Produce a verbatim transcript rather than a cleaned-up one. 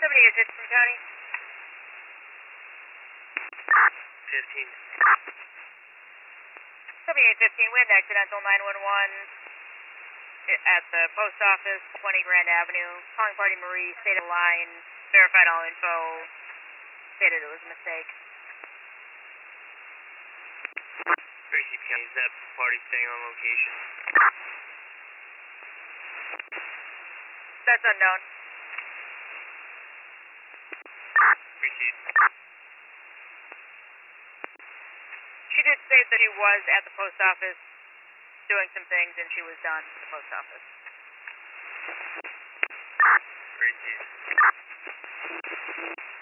seventy-eight fifty from county. fifteen. seventy-eight fifteen, we had an accidental nine one one at the post office, twenty Grand Avenue. Calling party Marie, stated line, verified all info, stated it was a mistake. Receive County, is that party staying on location? That's unknown. Receive. She did say that he was at the post office doing some things and she was done at the post office. Receive.